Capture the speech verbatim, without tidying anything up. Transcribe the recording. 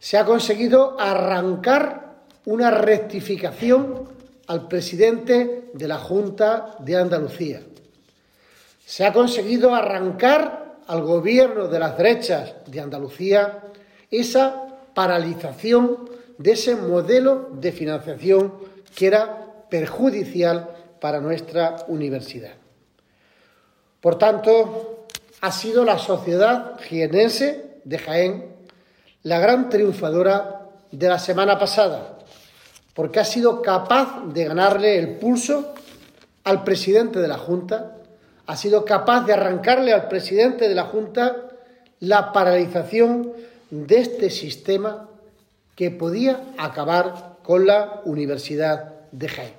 Se ha conseguido arrancar una rectificación al presidente de la Junta de Andalucía. Se ha conseguido arrancar al gobierno de las derechas de Andalucía esa paralización de ese modelo de financiación que era perjudicial para nuestra universidad. Por tanto, ha sido la sociedad jienense de Jaén la gran triunfadora de la semana pasada, porque ha sido capaz de ganarle el pulso al presidente de la Junta, ha sido capaz de arrancarle al presidente de la Junta la paralización de este sistema que podía acabar con la Universidad de Jaén.